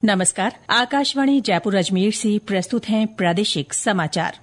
नमस्कार। आकाशवाणी जयपुर अजमेर से प्रस्तुत हैं प्रादेशिक समाचार।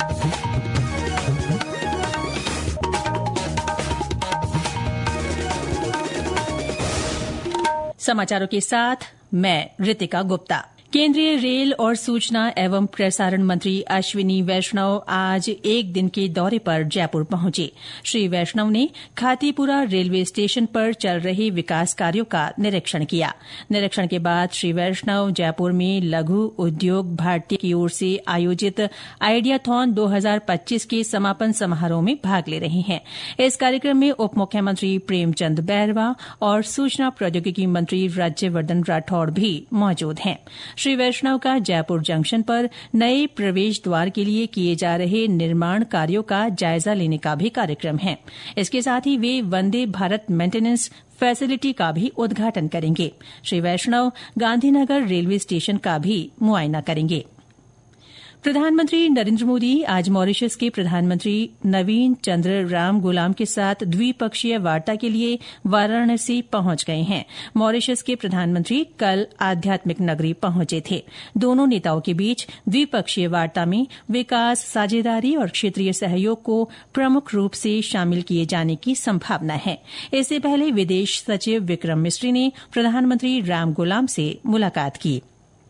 समाचारों के साथ मैं ऋतिका गुप्ता। केंद्रीय रेल और सूचना एवं प्रसारण मंत्री अश्विनी वैष्णव आज एक दिन के दौरे पर जयपुर पहुंचे। श्री वैष्णव ने खातीपुरा रेलवे स्टेशन पर चल रहे विकास कार्यों का निरीक्षण किया। निरीक्षण के बाद श्री वैष्णव जयपुर में लघु उद्योग भारती की ओर से आयोजित आइडियाथॉन 2025 के समापन समारोह में भाग ले रहे हैं। इस कार्यक्रम में उप मुख्यमंत्री प्रेमचंद बैरवा और सूचना प्रौद्योगिकी मंत्री राज्यवर्धन राठौड़ भी मौजूद हैं। श्री वैष्णव का जयपुर जंक्शन पर नए प्रवेश द्वार के लिए किए जा रहे निर्माण कार्यों का जायजा लेने का भी कार्यक्रम है। इसके साथ ही वे वंदे भारत मेंटेनेंस फैसिलिटी का भी उद्घाटन करेंगे। श्री वैष्णव गांधीनगर रेलवे स्टेशन का भी मुआयना करेंगे। प्रधानमंत्री नरेंद्र मोदी आज मॉरिशस के प्रधानमंत्री नवीन चंद्र राम गुलाम के साथ द्विपक्षीय वार्ता के लिए वाराणसी पहुंच गए हैं। मॉरिशस के प्रधानमंत्री कल आध्यात्मिक नगरी पहुंचे थे। दोनों नेताओं के बीच द्विपक्षीय वार्ता में विकास, साझेदारी और क्षेत्रीय सहयोग को प्रमुख रूप से शामिल किए जाने की संभावना है। इससे पहले विदेश सचिव विक्रम मिस्री ने प्रधानमंत्री राम गुलाम से मुलाकात की।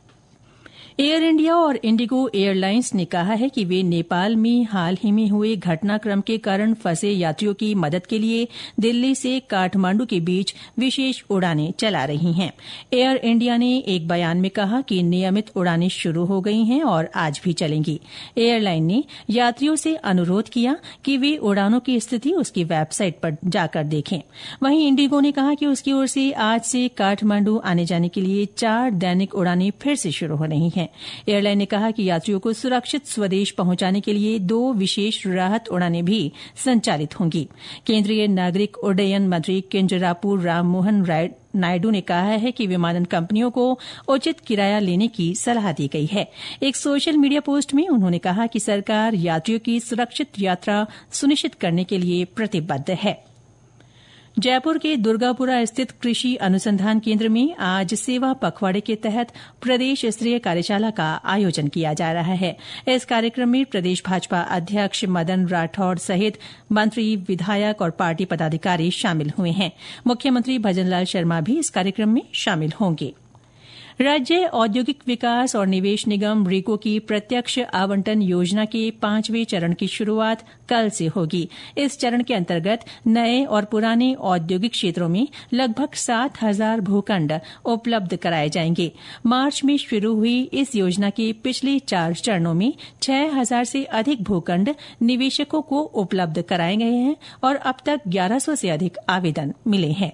एयर इंडिया और इंडिगो एयरलाइंस ने कहा है कि वे नेपाल में हाल ही में हुए घटनाक्रम के कारण फंसे यात्रियों की मदद के लिए दिल्ली से काठमांडू के बीच विशेष उड़ानें चला रही हैं। एयर इंडिया ने एक बयान में कहा कि नियमित उड़ानें शुरू हो गई हैं और आज भी चलेंगी। एयरलाइन ने यात्रियों से अनुरोध किया कि वे उड़ानों की स्थिति उसकी वेबसाइट पर जाकर देखें। वहीं इंडिगो ने कहा कि उसकी ओर से आज से काठमांडू आने जाने के लिए 4 दैनिक उड़ानें फिर से शुरू हो रही हैं। एयरलाइन ने कहा कि यात्रियों को सुरक्षित स्वदेश पहुंचाने के लिए 2 विशेष राहत उड़ानें भी संचालित होंगी। केंद्रीय नागरिक उड्डयन मंत्री किंजरापू राममोहन नायडू ने कहा है कि विमानन कंपनियों को उचित किराया लेने की सलाह दी गई है। एक सोशल मीडिया पोस्ट में उन्होंने कहा कि सरकार यात्रियों की सुरक्षित यात्रा सुनिश्चित करने के लिए प्रतिबद्ध है। जयपुर के दुर्गापुरा स्थित कृषि अनुसंधान केंद्र में आज सेवा पखवाड़े के तहत प्रदेश स्तरीय कार्यशाला का आयोजन किया जा रहा है। इस कार्यक्रम में प्रदेश भाजपा अध्यक्ष मदन राठौड़ सहित मंत्री, विधायक और पार्टी पदाधिकारी शामिल हुए हैं। मुख्यमंत्री भजनलाल शर्मा भी इस कार्यक्रम में शामिल होंगे। राज्य औद्योगिक विकास और निवेश निगम रीको की प्रत्यक्ष आवंटन योजना के 5वें चरण की शुरूआत कल से होगी। इस चरण के अंतर्गत नए और पुराने औद्योगिक क्षेत्रों में लगभग 7,000 भूखंड उपलब्ध कराए जाएंगे। मार्च में शुरू हुई इस योजना के पिछले 4 चरणों में 6,000 से अधिक भूखंड निवेशकों को उपलब्ध कराए गए हैं और अब तक 1100 से अधिक आवेदन मिले हैं।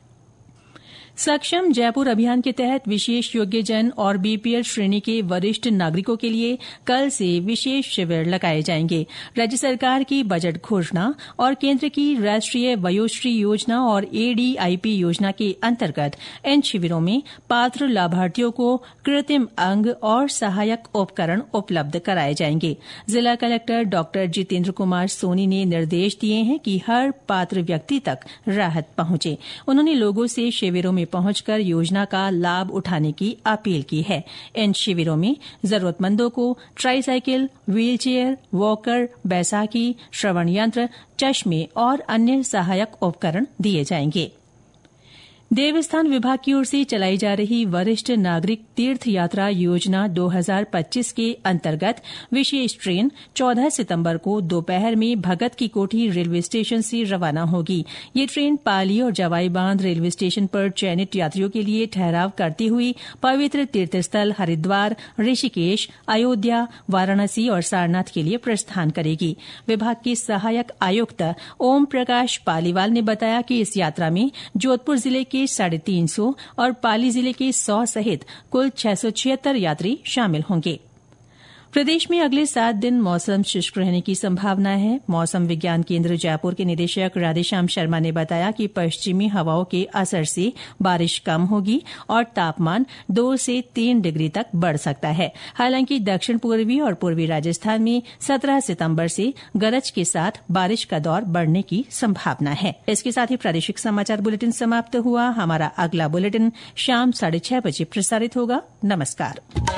सक्षम जयपुर अभियान के तहत विशेष योग्यजन और बीपीएल श्रेणी के वरिष्ठ नागरिकों के लिए कल से विशेष शिविर लगाए जाएंगे। राज्य सरकार की बजट घोषणा और केंद्र की राष्ट्रीय वयोश्री योजना और एडीआईपी योजना के अंतर्गत इन शिविरों में पात्र लाभार्थियों को कृत्रिम अंग और सहायक उपकरण उपलब्ध कराए जाएंगे। जिला कलेक्टर डॉ जितेंद्र कुमार सोनी ने निर्देश दिए हैं कि हर पात्र व्यक्ति तक राहत पहुंचे। उन्होंने लोगों से शिविरों में पहुंचकर योजना का लाभ उठाने की अपील की है। इन शिविरों में जरूरतमंदों को ट्राईसाइकिल, व्हीलचेयर, वॉकर, बैसाखी, श्रवण यंत्र, चश्मे और अन्य सहायक उपकरण दिए जाएंगे। देवस्थान विभाग की ओर से चलाई जा रही वरिष्ठ नागरिक तीर्थ यात्रा योजना 2025 के अंतर्गत विशेष ट्रेन 14 सितंबर को दोपहर में भगत की कोठी रेलवे स्टेशन से रवाना होगी। ये ट्रेन पाली और जवाई बांध रेलवे स्टेशन पर चयनित यात्रियों के लिए ठहराव करती हुई पवित्र तीर्थस्थल हरिद्वार, ऋषिकेश, अयोध्या, वाराणसी और सारनाथ के लिए प्रस्थान करेगी। विभाग के सहायक आयुक्त ओम प्रकाश पालीवाल ने बताया कि इस यात्रा में जोधपुर जिले के 350 और पाली जिले के 100 सहित कुल 676 यात्री शामिल होंगे। प्रदेश में अगले 7 दिन मौसम शुष्क रहने की संभावना है। मौसम विज्ञान केंद्र जयपुर के निदेशक राधेश्याम शर्मा ने बताया कि पश्चिमी हवाओं के असर से बारिश कम होगी और तापमान 2 से 3 डिग्री तक बढ़ सकता है। हालांकि दक्षिण पूर्वी और पूर्वी राजस्थान में 17 सितंबर से गरज के साथ बारिश का दौर बढ़ने की संभावना है। इसके साथ ही प्रादेशिक समाचार बुलेटिन समाप्त हुआ। हमारा अगला बुलेटिन शाम 6:30 बजे प्रसारित होगा। नमस्कार।